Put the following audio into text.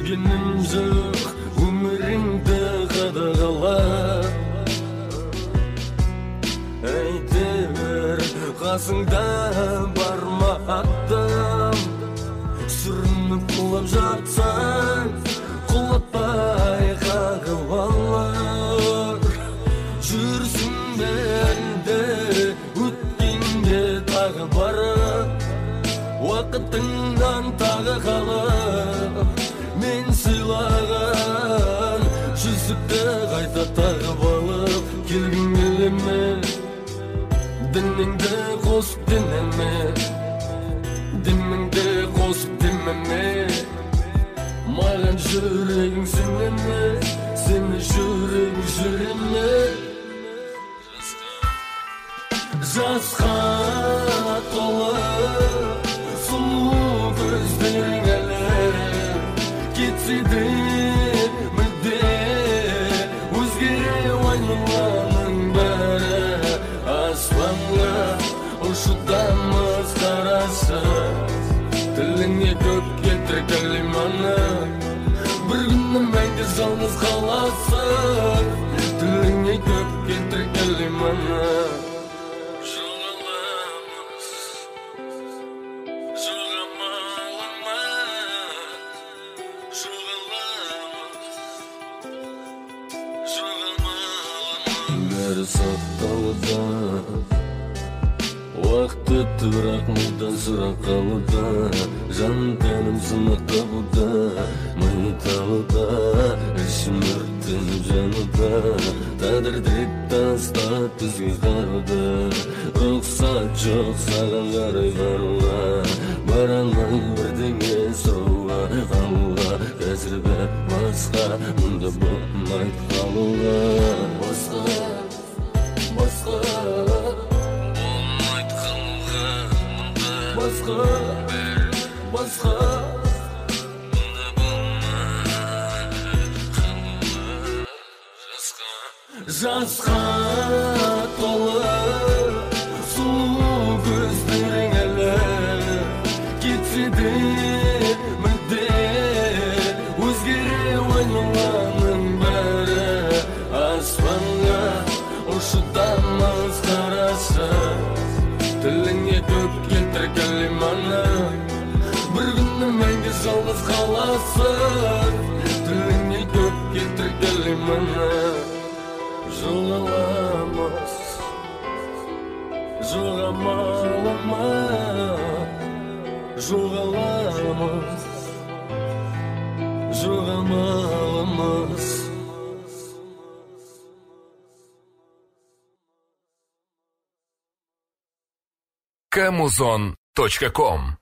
Білгенім жоқ өміріңді қадағалап, айта бер қасыңда бар ма адам. Сүрініп құлап жатсаң құлатпай қағып алар. Жүрсің бәрінде өткенге тағы барып, уақытыңнан тағы қалып, мен сыйлаған жүзікті қайта тағып алып келгің келе ме? Дініңді қосып дінеме, дініңді қосып дінеме. Маған жүрегің сене ме? Сені жүрегің жүре ме? Жасқа толы сұлу көздерің әлі кетсе де мүлде өзгере айналаның бәрі. Аспанға ұшудамыз қарасы, тіліңе көп келтір кәлиманы. Бір күні мәңгі жалғыз қаласың, тіліңе көп келтір кәлиманы. Бәрі сақталуда, уақыт өтті бірақ мидан сұрақ қалуда. Жан тәнім сынақталуда, ми талуда, ішім өртеніп жануда. Тағдыр тірек тастап бізге қаруда, рұқсат жоқ саған қарай баруға. Бара алмай бірдеңе сұрауға, қалуға. Қазір бәрі басқа, мұнда болмайды қалуға. Басқа болмайды қалуға, мұнда басқа мұнда болмайды қалуға. Жасқа толы сұлу көздерің әлі кетсе де мүлде өзгере айналаның бәрі. Аспанға ұшудамыз қарасы, тіліңе көп келтір кәлиманы. Бір күні мәңгі жалғыз қаласың, тіліңе көп келтір кәлиманы. Жоғаламыз, жоғаламыз, жоғалмалымыз. Kamuzon.com